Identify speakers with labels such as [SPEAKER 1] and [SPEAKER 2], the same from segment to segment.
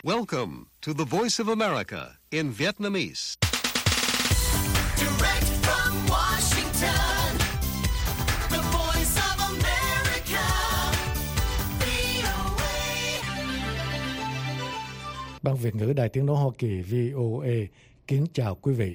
[SPEAKER 1] Welcome to the Voice of America in Vietnamese.
[SPEAKER 2] Direct from Washington, the Voice of America, VOA.
[SPEAKER 3] Ban Việt ngữ Đài Tiếng nói Hoa Kỳ VOA kính chào quý vị.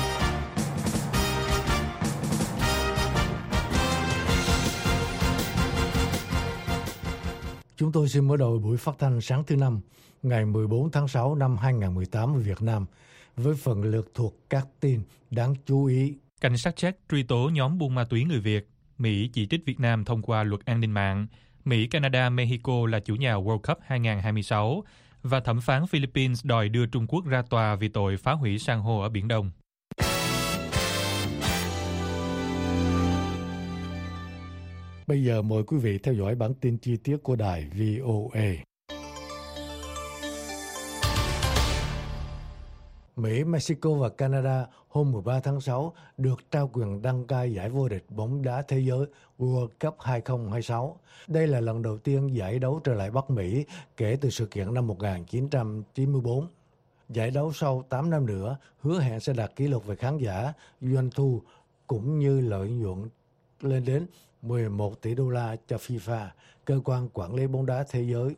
[SPEAKER 3] Chúng tôi xin mở đầu buổi phát thanh sáng thứ Năm, ngày 14 tháng 6 năm 2018 ở Việt Nam, với phần lược thuộc các tin đáng chú ý.
[SPEAKER 4] Cảnh sát Séc truy tố nhóm buôn ma túy người Việt. Mỹ chỉ trích Việt Nam thông qua luật an ninh mạng. Mỹ, Canada, Mexico là chủ nhà World Cup 2026. Và thẩm phán Philippines đòi đưa Trung Quốc ra tòa vì tội phá hủy san hô ở Biển Đông.
[SPEAKER 3] Bây giờ mời quý vị theo dõi bản tin chi tiết của đài VOA. Mỹ, Mexico và Canada hôm 13 tháng 6 được trao quyền đăng cai giải vô địch bóng đá thế giới World Cup 2026. Đây là lần đầu tiên giải đấu trở lại Bắc Mỹ kể từ sự kiện năm 1994. Giải đấu sau 8 năm nữa hứa hẹn sẽ đạt kỷ lục về khán giả, doanh thu cũng như lợi nhuận lên đến 11 tỷ đô la cho FIFA, cơ quan quản lý bóng đá thế giới.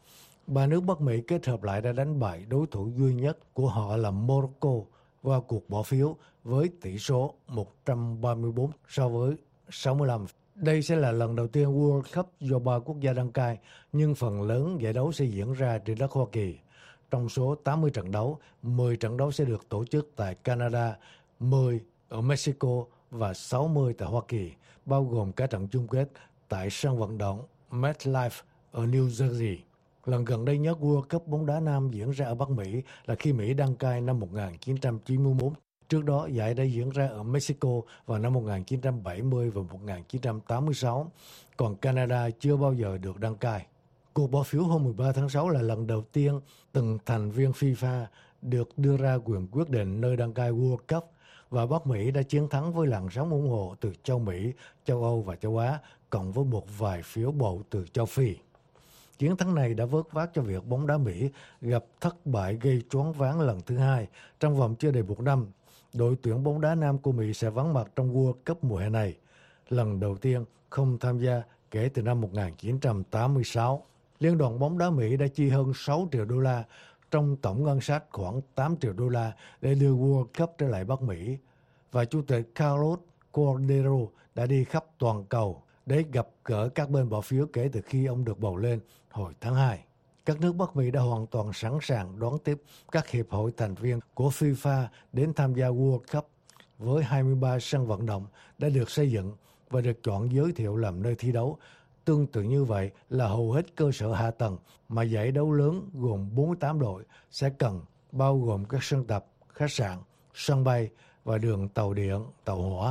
[SPEAKER 3] Ba nước Bắc Mỹ kết hợp lại đã đánh bại đối thủ duy nhất của họ là Morocco qua cuộc bỏ phiếu với tỷ số 134 so với 65. Đây sẽ là lần đầu tiên World Cup do 3 quốc gia đăng cai, nhưng phần lớn giải đấu sẽ diễn ra trên đất Hoa Kỳ. Trong số 80 trận đấu, 10 trận đấu sẽ được tổ chức tại Canada, 10 ở Mexico và 60 tại Hoa Kỳ, bao gồm cả trận chung kết tại sân vận động MetLife ở New Jersey. Lần gần đây nhất World Cup bóng đá nam diễn ra ở Bắc Mỹ là khi Mỹ đăng cai năm 1991. Trước đó, giải đã diễn ra ở Mexico vào năm 1970 và 1986, còn Canada chưa bao giờ được đăng cai. Cuộc bỏ phiếu hôm 13 tháng 6 là lần đầu tiên từng thành viên FIFA được đưa ra quyền quyết định nơi đăng cai World Cup, và Bắc Mỹ đã chiến thắng với làn sóng ủng hộ từ châu Mỹ, châu Âu và châu Á, cộng với một vài phiếu bầu từ châu Phi. Chiến thắng này đã vớt vát cho việc bóng đá Mỹ gặp thất bại gây choáng váng lần thứ hai trong vòng chưa đầy một năm. Đội tuyển bóng đá nam của Mỹ sẽ vắng mặt trong World Cup mùa hè này, lần đầu tiên không tham gia kể từ năm 1986. Liên đoàn bóng đá Mỹ đã chi hơn 6 triệu đô la trong tổng ngân sách khoảng 8 triệu đô la để đưa World Cup trở lại Bắc Mỹ. Và Chủ tịch Carlos Cordero đã đi khắp toàn cầu để gặp gỡ các bên bỏ phiếu kể từ khi ông được bầu lên hồi tháng 2. Các nước Bắc Mỹ đã hoàn toàn sẵn sàng đón tiếp các hiệp hội thành viên của FIFA đến tham gia World Cup, với 23 sân vận động đã được xây dựng và được chọn giới thiệu làm nơi thi đấu. Tương tự như vậy là hầu hết cơ sở hạ tầng mà giải đấu lớn gồm 48 đội sẽ cần, bao gồm các sân tập, khách sạn, sân bay và đường tàu điện, tàu hỏa.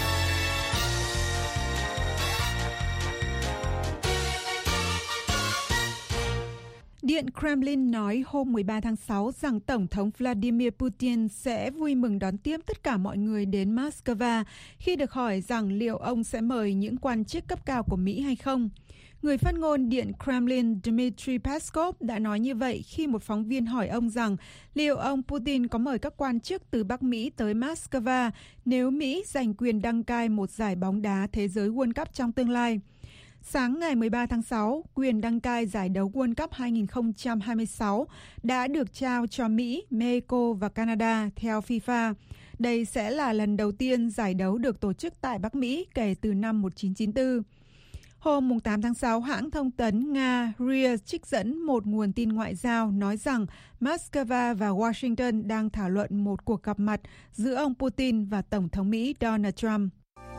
[SPEAKER 5] Điện Kremlin nói hôm 13 tháng 6 rằng Tổng thống Vladimir Putin sẽ vui mừng đón tiếp tất cả mọi người đến Moscow khi được hỏi rằng liệu ông sẽ mời những quan chức cấp cao của Mỹ hay không. Người phát ngôn Điện Kremlin Dmitry Peskov đã nói như vậy khi một phóng viên hỏi ông rằng liệu ông Putin có mời các quan chức từ Bắc Mỹ tới Moscow nếu Mỹ giành quyền đăng cai một giải bóng đá thế giới World Cup trong tương lai. Sáng ngày 13 tháng 6, quyền đăng cai giải đấu World Cup 2026 đã được trao cho Mỹ, Mexico và Canada theo FIFA. Đây sẽ là lần đầu tiên giải đấu được tổ chức tại Bắc Mỹ kể từ năm 1994. Hôm 8 tháng 6, hãng thông tấn Nga RIA trích dẫn một nguồn tin ngoại giao nói rằng Moscow và Washington đang thảo luận một cuộc gặp mặt giữa ông Putin và Tổng thống Mỹ Donald Trump.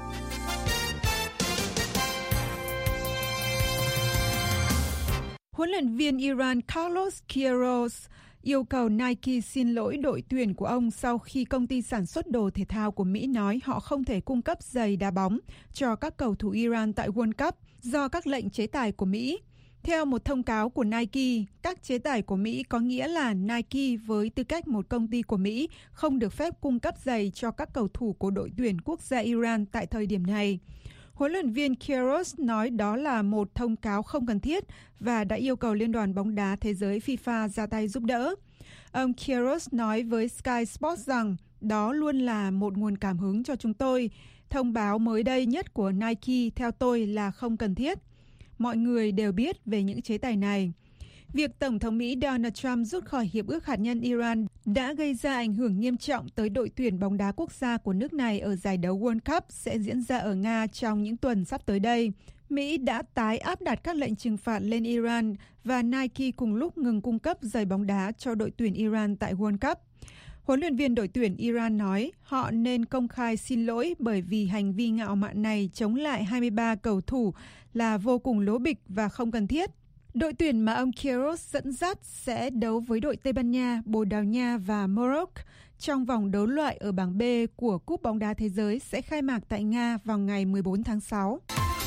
[SPEAKER 5] Huấn luyện viên Iran Carlos Queiroz yêu cầu Nike xin lỗi đội tuyển của ông sau khi công ty sản xuất đồ thể thao của Mỹ nói họ không thể cung cấp giày đá bóng cho các cầu thủ Iran tại World Cup do các lệnh chế tài của Mỹ. Theo một thông cáo của Nike, các chế tài của Mỹ có nghĩa là Nike với tư cách một công ty của Mỹ không được phép cung cấp giày cho các cầu thủ của đội tuyển quốc gia Iran tại thời điểm này. Huấn luyện viên Queiroz nói đó là một thông cáo không cần thiết và đã yêu cầu Liên đoàn bóng đá thế giới FIFA ra tay giúp đỡ. Ông Queiroz nói với Sky Sports rằng đó luôn là một nguồn cảm hứng cho chúng tôi. Thông báo mới đây nhất của Nike theo tôi là không cần thiết. Mọi người đều biết về những chế tài này. Việc Tổng thống Mỹ Donald Trump rút khỏi Hiệp ước Hạt nhân Iran đã gây ra ảnh hưởng nghiêm trọng tới đội tuyển bóng đá quốc gia của nước này ở giải đấu World Cup sẽ diễn ra ở Nga trong những tuần sắp tới đây. Mỹ đã tái áp đặt các lệnh trừng phạt lên Iran và Nike cùng lúc ngừng cung cấp giày bóng đá cho đội tuyển Iran tại World Cup. Huấn luyện viên đội tuyển Iran nói họ nên công khai xin lỗi bởi vì hành vi ngạo mạn này chống lại 23 cầu thủ là vô cùng lố bịch và không cần thiết. Đội tuyển mà ông Queiroz dẫn dắt sẽ đấu với đội Tây Ban Nha, Bồ Đào Nha và Morocco trong vòng đấu loại ở bảng B của Cúp bóng đá thế giới sẽ khai mạc tại Nga vào ngày 14 tháng 6.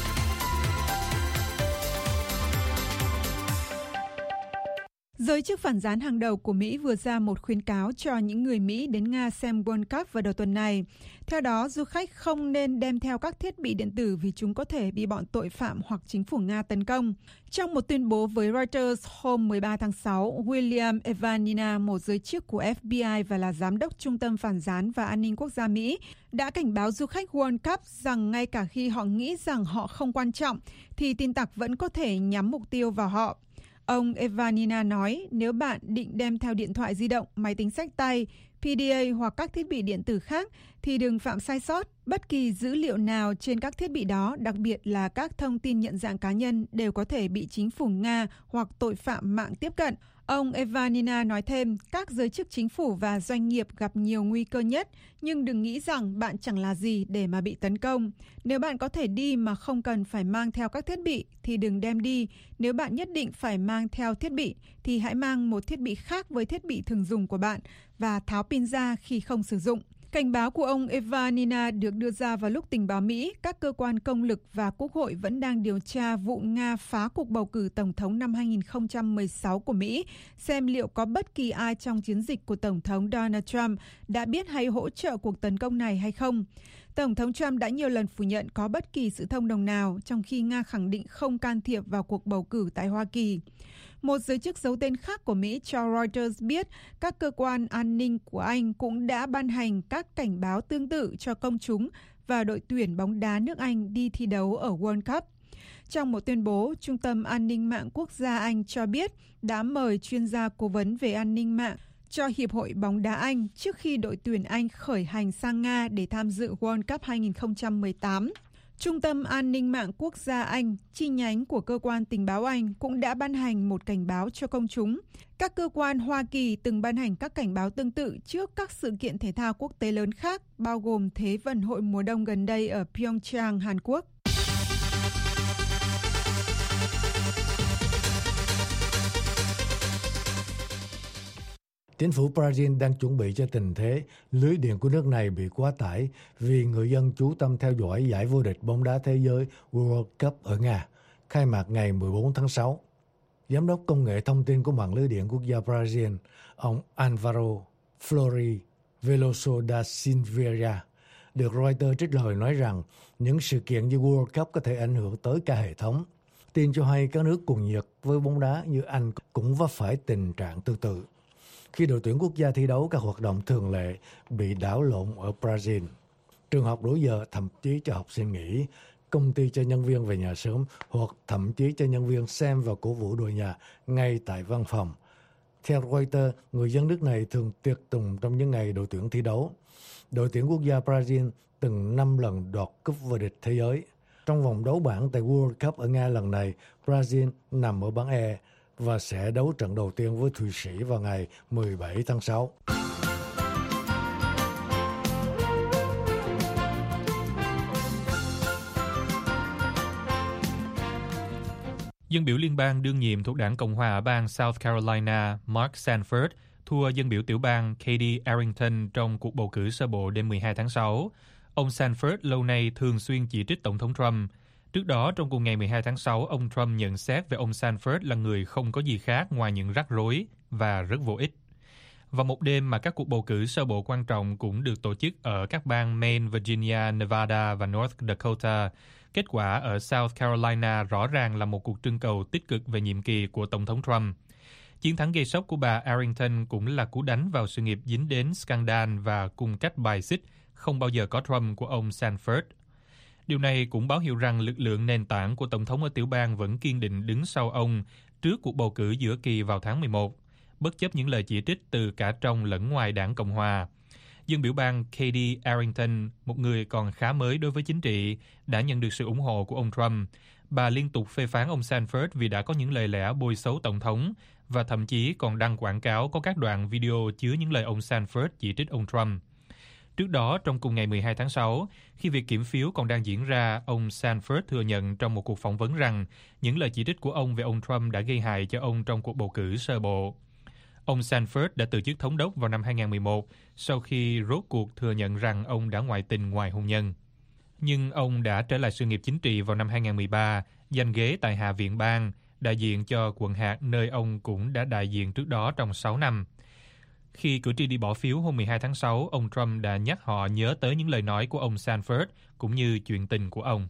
[SPEAKER 5] Giới chức phản gián hàng đầu của Mỹ vừa ra một khuyến cáo cho những người Mỹ đến Nga xem World Cup vào đầu tuần này. Theo đó, du khách không nên đem theo các thiết bị điện tử vì chúng có thể bị bọn tội phạm hoặc chính phủ Nga tấn công. Trong một tuyên bố với Reuters hôm 13 tháng 6, William Evanina, một giới chức của FBI và là giám đốc Trung tâm Phản gián và An ninh Quốc gia Mỹ, đã cảnh báo du khách World Cup rằng ngay cả khi họ nghĩ rằng họ không quan trọng, thì tin tặc vẫn có thể nhắm mục tiêu vào họ. Ông Evanina nói nếu bạn định đem theo điện thoại di động, máy tính xách tay, PDA hoặc các thiết bị điện tử khác thì đừng phạm sai sót. Bất kỳ dữ liệu nào trên các thiết bị đó, đặc biệt là các thông tin nhận dạng cá nhân, đều có thể bị chính phủ Nga hoặc tội phạm mạng tiếp cận. Ông Evanina nói thêm, các giới chức chính phủ và doanh nghiệp gặp nhiều nguy cơ nhất, nhưng đừng nghĩ rằng bạn chẳng là gì để mà bị tấn công. Nếu bạn có thể đi mà không cần phải mang theo các thiết bị thì đừng đem đi. Nếu bạn nhất định phải mang theo thiết bị thì hãy mang một thiết bị khác với thiết bị thường dùng của bạn và tháo pin ra khi không sử dụng. Cảnh báo của ông Evanina được đưa ra vào lúc tình báo Mỹ, các cơ quan công lực và Quốc hội vẫn đang điều tra vụ Nga phá cuộc bầu cử Tổng thống năm 2016 của Mỹ, xem liệu có bất kỳ ai trong chiến dịch của Tổng thống Donald Trump đã biết hay hỗ trợ cuộc tấn công này hay không. Tổng thống Trump đã nhiều lần phủ nhận có bất kỳ sự thông đồng nào, trong khi Nga khẳng định không can thiệp vào cuộc bầu cử tại Hoa Kỳ. Một giới chức giấu tên khác của Mỹ cho Reuters biết các cơ quan an ninh của Anh cũng đã ban hành các cảnh báo tương tự cho công chúng và đội tuyển bóng đá nước Anh đi thi đấu ở World Cup. Trong một tuyên bố, Trung tâm An ninh mạng Quốc gia Anh cho biết đã mời chuyên gia cố vấn về an ninh mạng cho Hiệp hội bóng đá Anh trước khi đội tuyển Anh khởi hành sang Nga để tham dự World Cup 2018. Trung tâm An ninh mạng Quốc gia Anh, chi nhánh của cơ quan tình báo Anh, cũng đã ban hành một cảnh báo cho công chúng. Các cơ quan Hoa Kỳ từng ban hành các cảnh báo tương tự trước các sự kiện thể thao quốc tế lớn khác, bao gồm Thế vận hội mùa đông gần đây ở Pyeongchang, Hàn Quốc.
[SPEAKER 3] Chính phủ Brazil đang chuẩn bị cho tình thế lưới điện của nước này bị quá tải vì người dân chú tâm theo dõi giải vô địch bóng đá thế giới World Cup ở Nga, khai mạc ngày 14 tháng 6. Giám đốc công nghệ thông tin của mạng lưới điện quốc gia Brazil, ông Alvaro Flori Veloso da Silveira, được Reuters trích lời nói rằng những sự kiện như World Cup có thể ảnh hưởng tới cả hệ thống. Tin cho hay các nước cùng nhiệt với bóng đá như Anh cũng vấp phải tình trạng tương tự khi đội tuyển quốc gia thi đấu các hoạt động thường lệ bị đảo lộn ở Brazil. Trường học đổi giờ, thậm chí cho học sinh nghỉ, công ty cho nhân viên về nhà sớm hoặc thậm chí cho nhân viên xem và cổ vũ đội nhà ngay tại văn phòng. Theo Reuters, người dân nước này thường tiệc tùng trong những ngày đội tuyển thi đấu. Đội tuyển quốc gia Brazil từng 5 lần đoạt cúp vô địch thế giới. Trong vòng đấu bảng tại World Cup ở Nga lần này, Brazil nằm ở bảng E và sẽ đấu trận đầu tiên với Thụy Sĩ vào ngày 17 tháng 6.
[SPEAKER 4] Dân biểu liên bang đương nhiệm thuộc đảng Cộng hòa ở bang South Carolina Mark Sanford thua dân biểu tiểu bang Katie Arrington trong cuộc bầu cử sơ bộ đêm 12 tháng 6. Ông Sanford lâu nay thường xuyên chỉ trích Tổng thống Trump. Trước đó, trong cùng ngày 12 tháng 6, ông Trump nhận xét về ông Sanford là người không có gì khác ngoài những rắc rối và rất vô ích. Vào một đêm mà các cuộc bầu cử sơ bộ quan trọng cũng được tổ chức ở các bang Maine, Virginia, Nevada và North Dakota, kết quả ở South Carolina rõ ràng là một cuộc trưng cầu tích cực về nhiệm kỳ của Tổng thống Trump. Chiến thắng gây sốc của bà Arrington cũng là cú đánh vào sự nghiệp dính đến scandal và cung cách bài xích không bao giờ có Trump của ông Sanford. Điều này cũng báo hiệu rằng lực lượng nền tảng của Tổng thống ở tiểu bang vẫn kiên định đứng sau ông trước cuộc bầu cử giữa kỳ vào tháng 11, bất chấp những lời chỉ trích từ cả trong lẫn ngoài đảng Cộng hòa. Dân biểu bang Katie Arrington, một người còn khá mới đối với chính trị, đã nhận được sự ủng hộ của ông Trump. Bà liên tục phê phán ông Sanford vì đã có những lời lẽ bôi xấu Tổng thống và thậm chí còn đăng quảng cáo có các đoạn video chứa những lời ông Sanford chỉ trích ông Trump. Trước đó, trong cùng ngày 12 tháng 6, khi việc kiểm phiếu còn đang diễn ra, ông Sanford thừa nhận trong một cuộc phỏng vấn rằng những lời chỉ trích của ông về ông Trump đã gây hại cho ông trong cuộc bầu cử sơ bộ. Ông Sanford đã từ chức thống đốc vào năm 2011 sau khi rốt cuộc thừa nhận rằng ông đã ngoại tình ngoài hôn nhân. Nhưng ông đã trở lại sự nghiệp chính trị vào năm 2013, giành ghế tại Hạ viện bang, đại diện cho quận hạt nơi ông cũng đã đại diện trước đó trong 6 năm. Khi cử tri đi bỏ phiếu hôm 12 tháng 6, ông Trump đã nhắc họ nhớ tới những lời nói của ông Sanford cũng như chuyện tình của ông.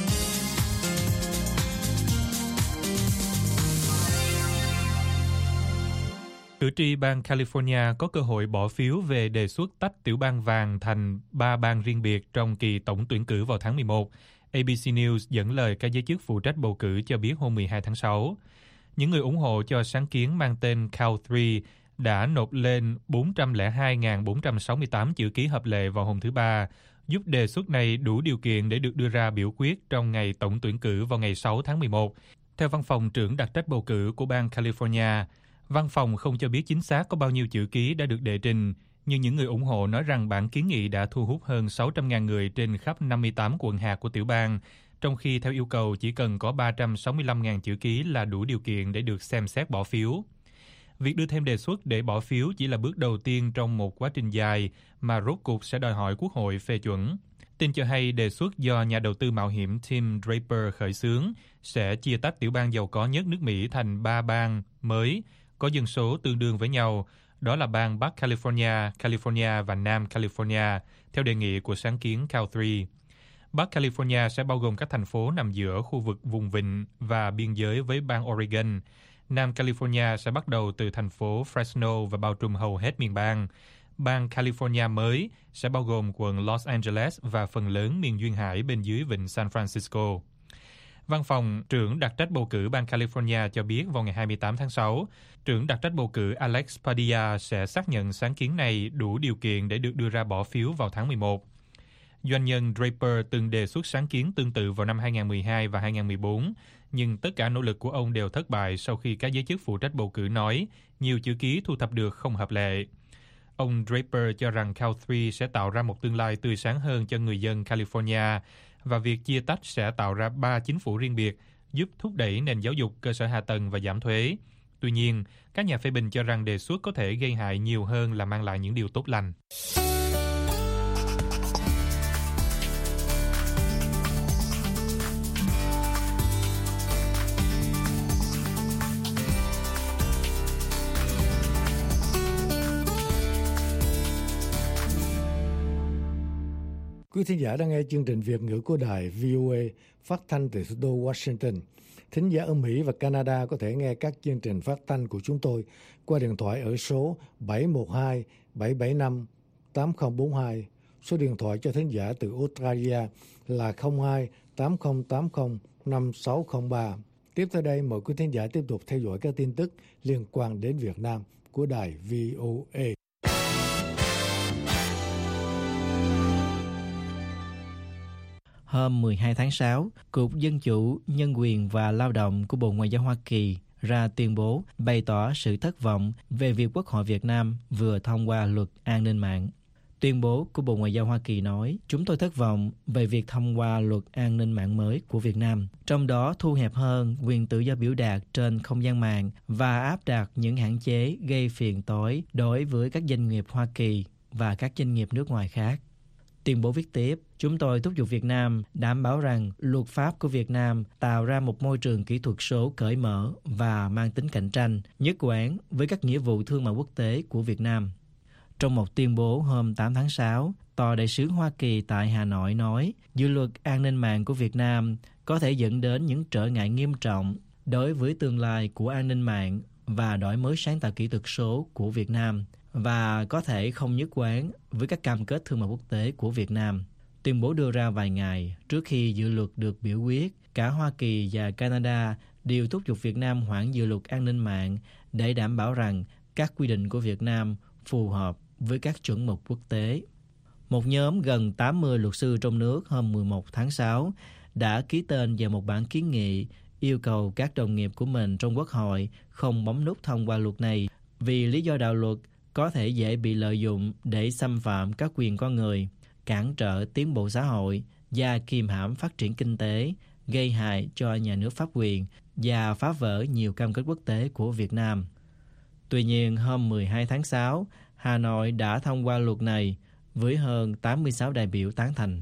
[SPEAKER 4] Cử tri bang California có cơ hội bỏ phiếu về đề xuất tách tiểu bang vàng thành 3 bang riêng biệt trong kỳ tổng tuyển cử vào tháng 11. ABC News dẫn lời các giới chức phụ trách bầu cử cho biết hôm 12 tháng 6. Những người ủng hộ cho sáng kiến mang tên Cal 3 đã nộp lên 402.468 chữ ký hợp lệ vào hôm thứ Ba, giúp đề xuất này đủ điều kiện để được đưa ra biểu quyết trong ngày tổng tuyển cử vào ngày 6 tháng 11. Theo văn phòng trưởng đặc trách bầu cử của bang California, văn phòng không cho biết chính xác có bao nhiêu chữ ký đã được đệ trình, nhưng những người ủng hộ nói rằng bản kiến nghị đã thu hút hơn 600.000 người trên khắp 58 quận hạt của tiểu bang, trong khi theo yêu cầu chỉ cần có 365.000 chữ ký là đủ điều kiện để được xem xét bỏ phiếu. Việc đưa thêm đề xuất để bỏ phiếu chỉ là bước đầu tiên trong một quá trình dài mà rốt cuộc sẽ đòi hỏi Quốc hội phê chuẩn. Tin cho hay đề xuất do nhà đầu tư mạo hiểm Tim Draper khởi xướng sẽ chia tách tiểu bang giàu có nhất nước Mỹ thành 3 bang mới, có dân số tương đương với nhau, đó là bang Bắc California, California và Nam California, theo đề nghị của sáng kiến Cal 3. Bắc California sẽ bao gồm các thành phố nằm giữa khu vực vùng vịnh và biên giới với bang Oregon. Nam California sẽ bắt đầu từ thành phố Fresno và bao trùm hầu hết miền bang. Bang California mới sẽ bao gồm quận Los Angeles và phần lớn miền duyên hải bên dưới vịnh San Francisco. Văn phòng trưởng đặc trách bầu cử bang California cho biết vào ngày 28 tháng 6, trưởng đặc trách bầu cử Alex Padilla sẽ xác nhận sáng kiến này đủ điều kiện để được đưa ra bỏ phiếu vào tháng 11. Doanh nhân Draper từng đề xuất sáng kiến tương tự vào năm 2012 và 2014, nhưng tất cả nỗ lực của ông đều thất bại sau khi các giới chức phụ trách bầu cử nói nhiều chữ ký thu thập được không hợp lệ. Ông Draper cho rằng Cal 3 sẽ tạo ra một tương lai tươi sáng hơn cho người dân California và việc chia tách sẽ tạo ra 3 chính phủ riêng biệt, giúp thúc đẩy nền giáo dục, cơ sở hạ tầng và giảm thuế. Tuy nhiên, các nhà phê bình cho rằng đề xuất có thể gây hại nhiều hơn là mang lại những điều tốt lành.
[SPEAKER 3] Quý thính giả đang nghe chương trình Việt ngữ của đài VOA phát thanh từ thủ đô Washington. Thính giả ở Mỹ và Canada có thể nghe các chương trình phát thanh của chúng tôi qua điện thoại ở số 712-775-8042. Số điện thoại cho thính giả từ Australia là 02-8080-5603. Tiếp theo đây, mời quý thính giả tiếp tục theo dõi các tin tức liên quan đến Việt Nam của đài VOA.
[SPEAKER 6] Hôm 12 tháng 6, Cục Dân chủ, Nhân quyền và Lao động của Bộ Ngoại giao Hoa Kỳ ra tuyên bố bày tỏ sự thất vọng về việc Quốc hội Việt Nam vừa thông qua luật an ninh mạng. Tuyên bố của Bộ Ngoại giao Hoa Kỳ nói, chúng tôi thất vọng về việc thông qua luật an ninh mạng mới của Việt Nam, trong đó thu hẹp hơn quyền tự do biểu đạt trên không gian mạng và áp đặt những hạn chế gây phiền toái đối với các doanh nghiệp Hoa Kỳ và các doanh nghiệp nước ngoài khác. Tuyên bố viết tiếp, chúng tôi thúc giục Việt Nam đảm bảo rằng luật pháp của Việt Nam tạo ra một môi trường kỹ thuật số cởi mở và mang tính cạnh tranh, nhất quán với các nghĩa vụ thương mại quốc tế của Việt Nam. Trong một tuyên bố hôm 8 tháng 6, Tòa đại sứ Hoa Kỳ tại Hà Nội nói, dự luật an ninh mạng của Việt Nam có thể dẫn đến những trở ngại nghiêm trọng đối với tương lai của an ninh mạng và đổi mới sáng tạo kỹ thuật số của Việt Nam, và có thể không nhất quán với các cam kết thương mại quốc tế của Việt Nam. Tuyên bố đưa ra vài ngày trước khi dự luật được biểu quyết, cả Hoa Kỳ và Canada đều thúc giục Việt Nam hoãn dự luật an ninh mạng để đảm bảo rằng các quy định của Việt Nam phù hợp với các chuẩn mực quốc tế. Một nhóm gần 80 luật sư trong nước hôm 11 tháng 6 đã ký tên vào một bản kiến nghị yêu cầu các đồng nghiệp của mình trong Quốc hội không bấm nút thông qua luật này vì lý do đạo luật có thể dễ bị lợi dụng để xâm phạm các quyền con người, cản trở tiến bộ xã hội và kiềm hãm phát triển kinh tế, gây hại cho nhà nước pháp quyền và phá vỡ nhiều cam kết quốc tế của Việt Nam. Tuy nhiên, hôm 12 tháng 6, Hà Nội đã thông qua luật này với hơn 86 đại biểu tán thành.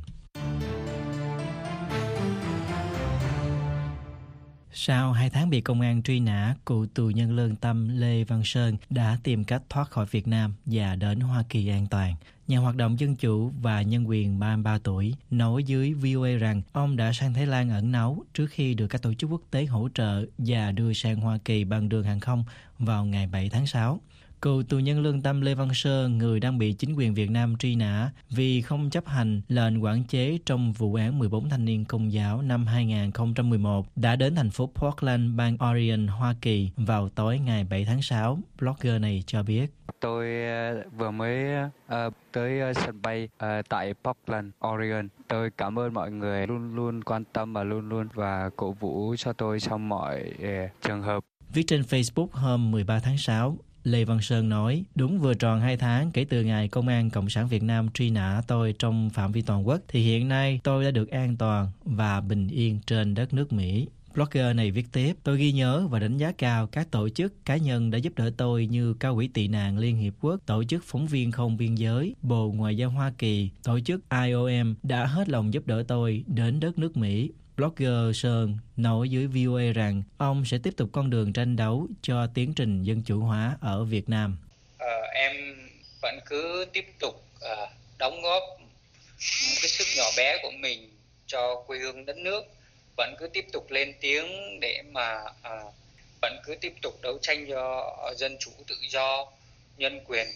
[SPEAKER 6] Sau 2 tháng bị công an truy nã, cựu tù nhân lương tâm Lê Văn Sơn đã tìm cách thoát khỏi Việt Nam và đến Hoa Kỳ an toàn. Nhà hoạt động dân chủ và nhân quyền 33 tuổi nói với VOA rằng ông đã sang Thái Lan ẩn náu trước khi được các tổ chức quốc tế hỗ trợ và đưa sang Hoa Kỳ bằng đường hàng không vào ngày 7 tháng 6. Cựu tù nhân lương tâm Lê Văn Sơn, người đang bị chính quyền Việt Nam truy nã vì không chấp hành lệnh quản chế trong vụ án 14 thanh niên Công giáo năm 2011, đã đến thành phố Portland, bang Oregon, Hoa Kỳ vào tối ngày 7 tháng 6. Blogger này cho biết.
[SPEAKER 7] Tôi vừa mới tới sân bay tại Portland, Oregon. Tôi cảm ơn mọi người luôn luôn quan tâm và luôn luôn cổ vũ cho tôi trong mọi trường hợp.
[SPEAKER 6] Viết trên Facebook hôm 13 tháng 6, Lê Văn Sơn nói, đúng vừa tròn 2 tháng kể từ ngày Công an Cộng sản Việt Nam truy nã tôi trong phạm vi toàn quốc, thì hiện nay tôi đã được an toàn và bình yên trên đất nước Mỹ. Blogger này viết tiếp, tôi ghi nhớ và đánh giá cao các tổ chức, cá nhân đã giúp đỡ tôi như Cao ủy tị nạn Liên Hiệp Quốc, Tổ chức Phóng viên Không Biên giới, Bộ Ngoại giao Hoa Kỳ, Tổ chức IOM đã hết lòng giúp đỡ tôi đến đất nước Mỹ. Blogger Sơn nói với VOA rằng ông sẽ tiếp tục con đường tranh đấu cho tiến trình dân chủ hóa ở Việt Nam.
[SPEAKER 8] Em vẫn cứ tiếp tục đóng góp một cái sức nhỏ bé của mình cho quê hương đất nước, vẫn cứ tiếp tục lên tiếng để mà vẫn cứ tiếp tục đấu tranh cho dân chủ tự do, nhân quyền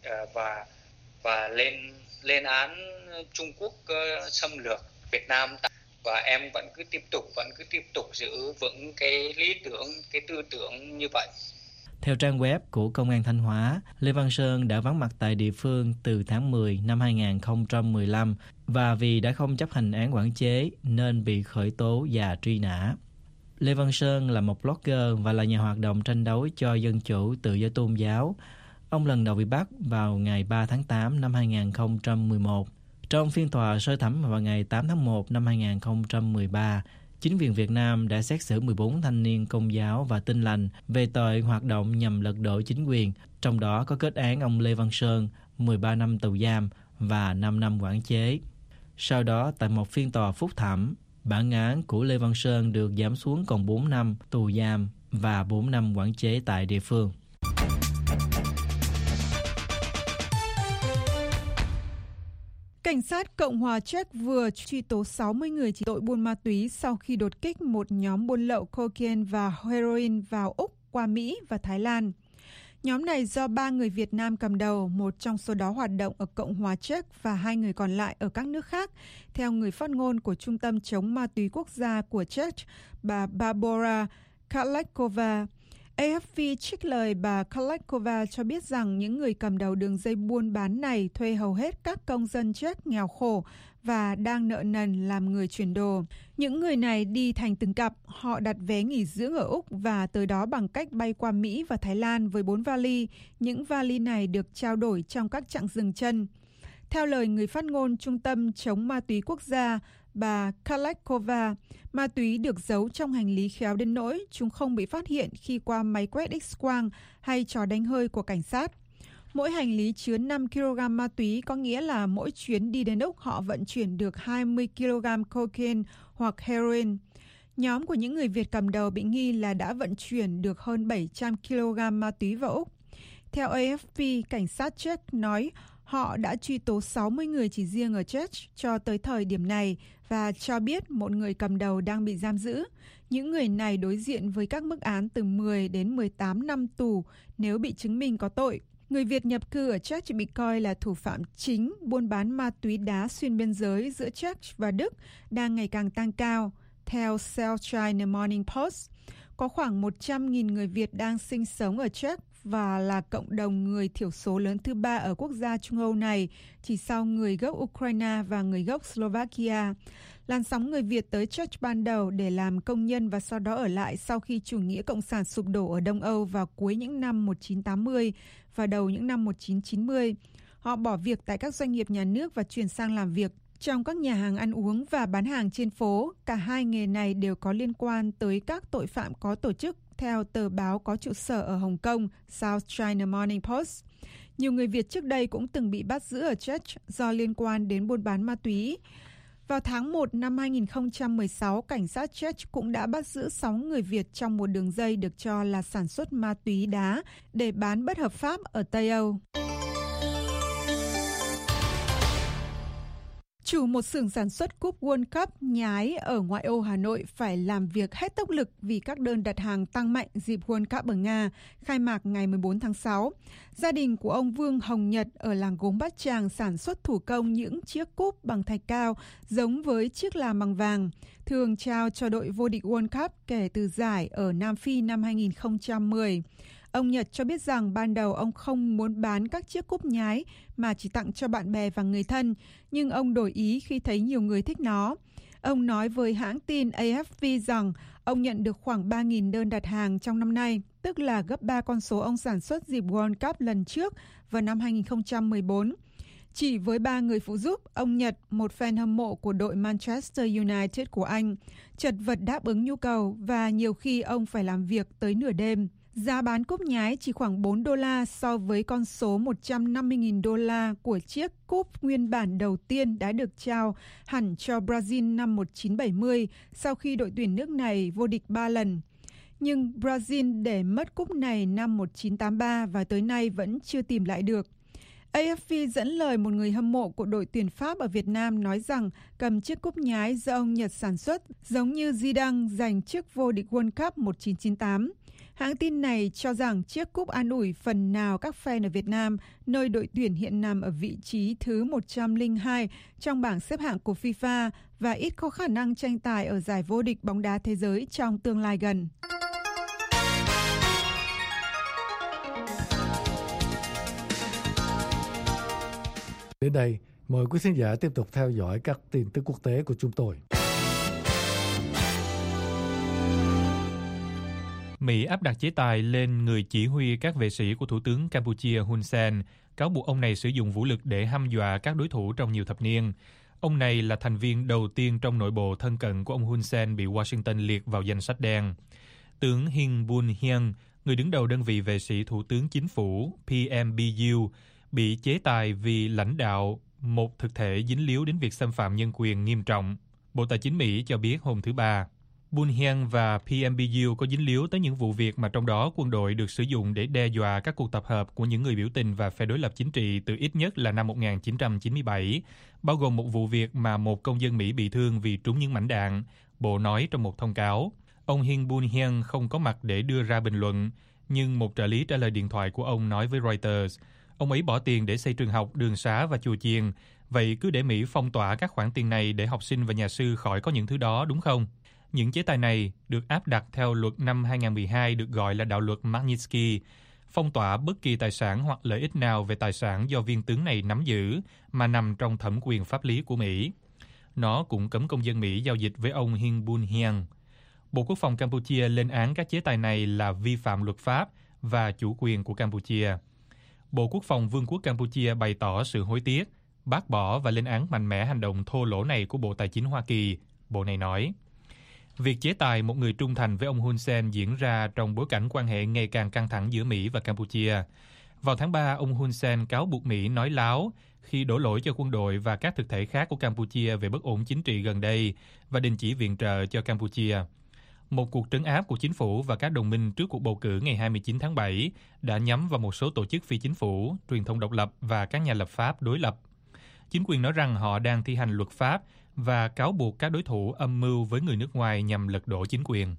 [SPEAKER 8] và lên án Trung Quốc xâm lược Việt Nam. Và em vẫn cứ tiếp tục giữ vững cái lý tưởng, cái tư tưởng như vậy.
[SPEAKER 6] Theo trang web của Công an Thanh Hóa, Lê Văn Sơn đã vắng mặt tại địa phương từ tháng 10 năm 2015 và vì đã không chấp hành án quản chế nên bị khởi tố và truy nã. Lê Văn Sơn là một blogger và là nhà hoạt động tranh đấu cho dân chủ tự do tôn giáo. Ông lần đầu bị bắt vào ngày 3 tháng 8 năm 2011. Trong phiên tòa sơ thẩm vào ngày 8 tháng 1 năm 2013, chính quyền Việt Nam đã xét xử 14 thanh niên Công giáo và Tin lành về tội hoạt động nhằm lật đổ chính quyền, trong đó có kết án ông Lê Văn Sơn 13 năm tù giam và 5 năm quản chế. Sau đó, tại một phiên tòa phúc thẩm, bản án của Lê Văn Sơn được giảm xuống còn 4 năm tù giam và 4 năm quản chế tại địa phương.
[SPEAKER 5] Cảnh sát Cộng hòa Czech vừa truy tố 60 người chỉ tội buôn ma túy sau khi đột kích một nhóm buôn lậu cocaine và heroin vào Úc qua Mỹ và Thái Lan. Nhóm này do 3 người Việt Nam cầm đầu, một trong số đó hoạt động ở Cộng hòa Czech và 2 người còn lại ở các nước khác, theo người phát ngôn của Trung tâm chống ma túy quốc gia của Czech, bà Barbora Kalekova. AFP trích lời bà Kalekova cho biết rằng những người cầm đầu đường dây buôn bán này thuê hầu hết các công dân Czech nghèo khổ và đang nợ nần làm người chuyển đồ. Những người này đi thành từng cặp, họ đặt vé nghỉ dưỡng ở Úc và tới đó bằng cách bay qua Mỹ và Thái Lan với 4 vali. Những vali này được trao đổi trong các chặng dừng chân. Theo lời người phát ngôn Trung tâm chống ma túy quốc gia, bà Kalekova, ma túy được giấu trong hành lý khéo đến nỗi chúng không bị phát hiện khi qua máy quét X-quang hay trò đánh hơi của cảnh sát. Mỗi hành lý chứa 5 kg ma túy, có nghĩa là mỗi chuyến đi đến Úc họ vận chuyển được 20 kg cocaine hoặc heroin. Nhóm của những người Việt cầm đầu bị nghi là đã vận chuyển được hơn 700 kg ma túy vào Úc. Theo AFP, cảnh sát Czech nói họ đã truy tố 60 người chỉ riêng ở Czech cho tới thời điểm này và cho biết một người cầm đầu đang bị giam giữ. Những người này đối diện với các mức án từ 10 đến 18 năm tù nếu bị chứng minh có tội. Người Việt nhập cư ở Czech bị coi là thủ phạm chính buôn bán ma túy đá xuyên biên giới giữa Czech và Đức đang ngày càng tăng cao. Theo South China Morning Post, có khoảng 100.000 người Việt đang sinh sống ở Czech và là cộng đồng người thiểu số lớn thứ ba ở quốc gia Trung Âu này, chỉ sau người gốc Ukraine và người gốc Slovakia. Làn sóng người Việt tới Czech ban đầu để làm công nhân và sau đó ở lại sau khi chủ nghĩa cộng sản sụp đổ ở Đông Âu vào cuối những năm 1980 và đầu những năm 1990. Họ bỏ việc tại các doanh nghiệp nhà nước và chuyển sang làm việc trong các nhà hàng ăn uống và bán hàng trên phố. Cả hai nghề này đều có liên quan tới các tội phạm có tổ chức, theo tờ báo có trụ sở ở Hồng Kông, South China Morning Post. Nhiều người Việt trước đây cũng từng bị bắt giữ ở Czech do liên quan đến buôn bán ma túy. Vào tháng 1 năm 2016, cảnh sát Czech cũng đã bắt giữ 6 người Việt trong một đường dây được cho là sản xuất ma túy đá để bán bất hợp pháp ở Tây Âu. Chủ một xưởng sản xuất cúp World Cup nhái ở ngoại ô Hà Nội phải làm việc hết tốc lực vì các đơn đặt hàng tăng mạnh dịp World Cup ở Nga, khai mạc ngày 14 tháng 6. Gia đình của ông Vương Hồng Nhật ở làng gốm Bát Tràng sản xuất thủ công những chiếc cúp bằng thạch cao giống với chiếc làm bằng vàng, thường trao cho đội vô địch World Cup kể từ giải ở Nam Phi năm 2010. Ông Nhật cho biết rằng ban đầu ông không muốn bán các chiếc cúp nhái mà chỉ tặng cho bạn bè và người thân, nhưng ông đổi ý khi thấy nhiều người thích nó. Ông nói với hãng tin AFP rằng ông nhận được khoảng 3.000 đơn đặt hàng trong năm nay, tức là gấp 3 con số ông sản xuất dịp World Cup lần trước vào năm 2014. Chỉ với 3 người phụ giúp, ông Nhật, một fan hâm mộ của đội Manchester United của Anh, chật vật đáp ứng nhu cầu và nhiều khi ông phải làm việc tới nửa đêm. Giá bán cúp nhái chỉ khoảng $4 so với con số $150.000 của chiếc cúp nguyên bản đầu tiên đã được trao hẳn cho Brazil năm 1970 sau khi đội tuyển nước này vô địch 3 lần. Nhưng Brazil để mất cúp này năm 1983 và tới nay vẫn chưa tìm lại được. AFP dẫn lời một người hâm mộ của đội tuyển Pháp ở Việt Nam nói rằng cầm chiếc cúp nhái do ông Nhật sản xuất giống như Zidane giành chức vô địch World Cup 1998. Hãng tin này cho rằng chiếc cúp an ủi phần nào các fan ở Việt Nam, nơi đội tuyển hiện nằm ở vị trí thứ 102 trong bảng xếp hạng của FIFA và ít có khả năng tranh tài ở giải vô địch bóng đá thế giới trong tương lai gần.
[SPEAKER 3] Đến đây, mời quý khán giả tiếp tục theo dõi các tin tức quốc tế của chúng tôi.
[SPEAKER 4] Mỹ áp đặt chế tài lên người chỉ huy các vệ sĩ của Thủ tướng Campuchia Hun Sen, cáo buộc ông này sử dụng vũ lực để hăm dọa các đối thủ trong nhiều thập niên. Ông này là thành viên đầu tiên trong nội bộ thân cận của ông Hun Sen bị Washington liệt vào danh sách đen. Tướng Hin Bun Hieng, người đứng đầu đơn vị vệ sĩ Thủ tướng Chính phủ PMBU, bị chế tài vì lãnh đạo một thực thể dính líu đến việc xâm phạm nhân quyền nghiêm trọng, Bộ Tài chính Mỹ cho biết hôm thứ Ba. Bun Hieng và PMBU có dính líu tới những vụ việc mà trong đó quân đội được sử dụng để đe dọa các cuộc tập hợp của những người biểu tình và phe đối lập chính trị từ ít nhất là năm 1997, bao gồm một vụ việc mà một công dân Mỹ bị thương vì trúng những mảnh đạn, Bộ nói trong một thông cáo. Ông Hin Bun Hieng không có mặt để đưa ra bình luận, nhưng một trợ lý trả lời điện thoại của ông nói với Reuters, ông ấy bỏ tiền để xây trường học, đường xá và chùa chiền, vậy cứ để Mỹ phong tỏa các khoản tiền này để học sinh và nhà sư khỏi có những thứ đó, đúng không? Những chế tài này được áp đặt theo luật năm 2012 được gọi là đạo luật Magnitsky, phong tỏa bất kỳ tài sản hoặc lợi ích nào về tài sản do viên tướng này nắm giữ mà nằm trong thẩm quyền pháp lý của Mỹ. Nó cũng cấm công dân Mỹ giao dịch với ông Hin Bun Hieng. Bộ Quốc phòng Campuchia lên án các chế tài này là vi phạm luật pháp và chủ quyền của Campuchia. Bộ Quốc phòng Vương quốc Campuchia bày tỏ sự hối tiếc, bác bỏ và lên án mạnh mẽ hành động thô lỗ này của Bộ Tài chính Hoa Kỳ, Bộ này nói. Việc chế tài một người trung thành với ông Hun Sen diễn ra trong bối cảnh quan hệ ngày càng căng thẳng giữa Mỹ và Campuchia. Vào tháng 3, ông Hun Sen cáo buộc Mỹ nói láo khi đổ lỗi cho quân đội và các thực thể khác của Campuchia về bất ổn chính trị gần đây và đình chỉ viện trợ cho Campuchia. Một cuộc trấn áp của chính phủ và các đồng minh trước cuộc bầu cử ngày 29 tháng 7 đã nhắm vào một số tổ chức phi chính phủ, truyền thông độc lập và các nhà lập pháp đối lập. Chính quyền nói rằng họ đang thi hành luật pháp và cáo buộc các đối thủ âm mưu với người nước ngoài nhằm lật đổ chính quyền.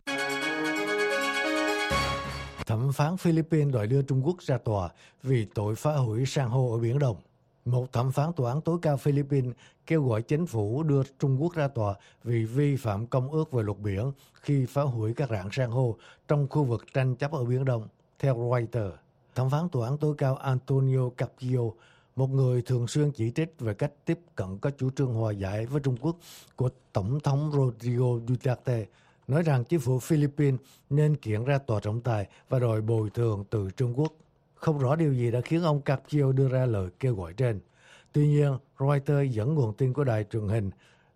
[SPEAKER 3] Thẩm phán Philippines đòi đưa Trung Quốc ra tòa vì tội phá hủy san hô ở Biển Đông. Một thẩm phán tòa án tối cao Philippines kêu gọi chính phủ đưa Trung Quốc ra tòa vì vi phạm công ước về luật biển khi phá hủy các rạn san hô trong khu vực tranh chấp ở Biển Đông, theo Reuters. Thẩm phán tòa án tối cao Antonio Carpio, một người thường xuyên chỉ trích về cách tiếp cận có chủ trương hòa giải với Trung Quốc của Tổng thống Rodrigo Duterte, nói rằng chính phủ Philippines nên kiện ra tòa trọng tài và đòi bồi thường từ Trung Quốc. Không rõ điều gì đã khiến ông Carpio đưa ra lời kêu gọi trên. Tuy nhiên, Reuters dẫn nguồn tin của đài truyền hình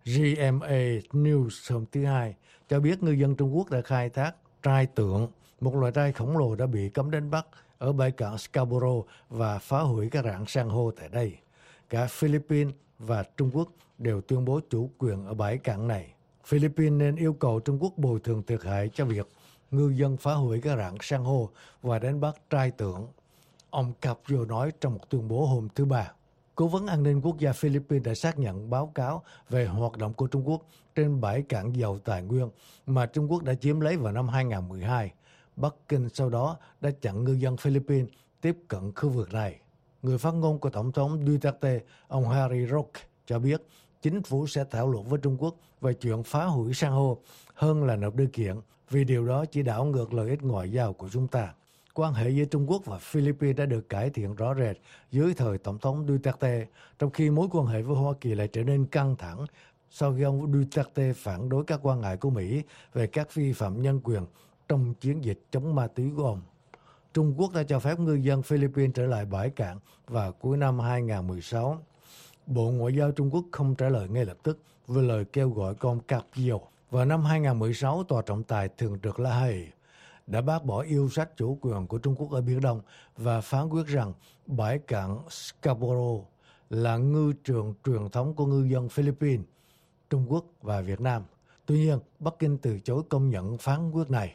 [SPEAKER 3] GMA News hôm thứ Hai cho biết ngư dân Trung Quốc đã khai thác trai tượng, một loài trai khổng lồ đã bị cấm đánh bắt ở bãi cạn Scarborough và phá hủy các rạn san hô tại đây. Cả Philippines và Trung Quốc đều tuyên bố chủ quyền ở bãi cạn này. Philippines nên yêu cầu Trung Quốc bồi thường thiệt hại cho việc ngư dân phá hủy các rạn san hô và đánh bắt trai tượng, ông Carpio nói trong một tuyên bố hôm thứ Ba. Cố vấn an ninh quốc gia Philippines đã xác nhận báo cáo về hoạt động của Trung Quốc trên bãi cạn giàu tài nguyên mà Trung Quốc đã chiếm lấy vào năm 2012. Bắc Kinh sau đó đã chặn ngư dân Philippines tiếp cận khu vực này. Người phát ngôn của Tổng thống Duterte, ông Harry Roque, cho biết chính phủ sẽ thảo luận với Trung Quốc về chuyện phá hủy san hô hơn là nộp đơn kiện, vì điều đó chỉ đảo ngược lợi ích ngoại giao của chúng ta. Quan hệ giữa Trung Quốc và Philippines đã được cải thiện rõ rệt dưới thời Tổng thống Duterte, trong khi mối quan hệ với Hoa Kỳ lại trở nên căng thẳng sau khi ông Duterte phản đối các quan ngại của Mỹ về các vi phạm nhân quyền trong chiến dịch chống ma túy của ông. Trung Quốc đã cho phép ngư dân Philippines trở lại bãi cạn vào cuối năm 2016. Bộ Ngoại giao Trung Quốc không trả lời ngay lập tức với lời kêu gọi của ông Carpio. Vào năm 2016, Tòa trọng tài thường trực La Haye đã bác bỏ yêu sách chủ quyền của Trung Quốc ở Biển Đông và phán quyết rằng bãi cạn Scarborough là ngư trường truyền thống của ngư dân Philippines, Trung Quốc và Việt Nam. Tuy nhiên, Bắc Kinh từ chối công nhận phán quyết này.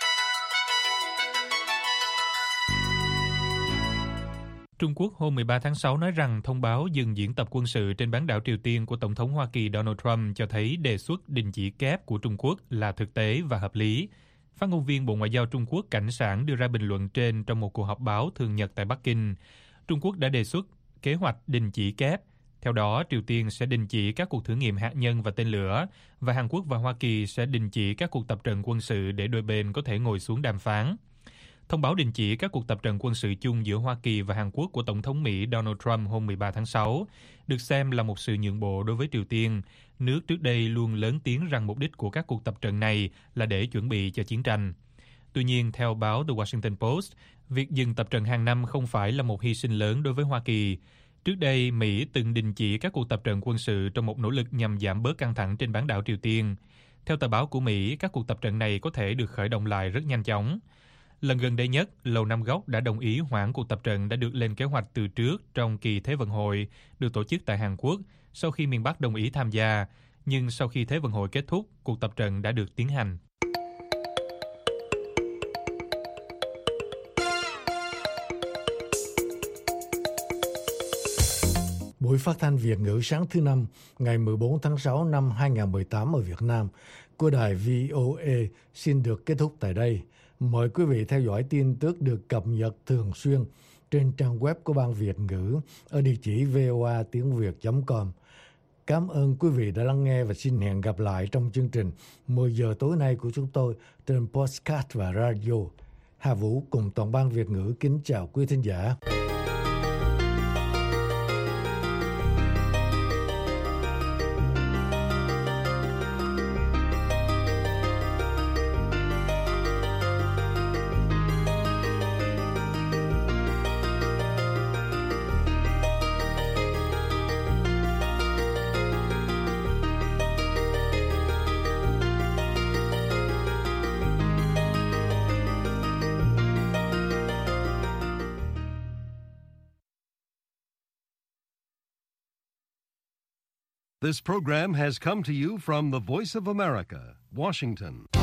[SPEAKER 4] Trung Quốc hôm 13 tháng 6 nói rằng thông báo dừng diễn tập quân sự trên bán đảo Triều Tiên của Tổng thống Hoa Kỳ Donald Trump cho thấy đề xuất đình chỉ kép của Trung Quốc là thực tế và hợp lý. Phát ngôn viên Bộ Ngoại giao Trung Quốc Cảnh Sảng đưa ra bình luận trên trong một cuộc họp báo thường nhật tại Bắc Kinh. Trung Quốc đã đề xuất kế hoạch đình chỉ kép. Theo đó, Triều Tiên sẽ đình chỉ các cuộc thử nghiệm hạt nhân và tên lửa, và Hàn Quốc và Hoa Kỳ sẽ đình chỉ các cuộc tập trận quân sự để đôi bên có thể ngồi xuống đàm phán. Thông báo đình chỉ các cuộc tập trận quân sự chung giữa Hoa Kỳ và Hàn Quốc của Tổng thống Mỹ Donald Trump hôm 13 tháng 6 được xem là một sự nhượng bộ đối với Triều Tiên. Nước trước đây luôn lớn tiếng rằng mục đích của các cuộc tập trận này là để chuẩn bị cho chiến tranh. Tuy nhiên, theo báo The Washington Post, việc dừng tập trận hàng năm không phải là một hy sinh lớn đối với Hoa Kỳ. Trước đây, Mỹ từng đình chỉ các cuộc tập trận quân sự trong một nỗ lực nhằm giảm bớt căng thẳng trên bán đảo Triều Tiên. Theo tờ báo của Mỹ, các cuộc tập trận này có thể được khởi động lại rất nhanh chóng. Lần gần đây nhất, Lầu Năm Góc đã đồng ý hoãn cuộc tập trận đã được lên kế hoạch từ trước trong kỳ Thế vận hội được tổ chức tại Hàn Quốc sau khi miền Bắc đồng ý tham gia, nhưng sau khi Thế vận hội kết thúc, cuộc tập trận đã được tiến hành.
[SPEAKER 3] Buổi phát thanh Việt ngữ sáng thứ Năm, ngày 14 tháng 6 năm 2018 ở Việt Nam của đài VOA xin được kết thúc tại đây. Mời quý vị theo dõi tin tức được cập nhật thường xuyên trên trang web của Ban Việt ngữ ở địa chỉ voatiengviet.com. Cảm ơn quý vị đã lắng nghe và xin hẹn gặp lại trong chương trình 10 giờ tối nay của chúng tôi trên podcast và radio. Hà Vũ cùng toàn ban Việt ngữ kính chào quý thính giả.
[SPEAKER 1] This program has come to you from the Voice of America, Washington.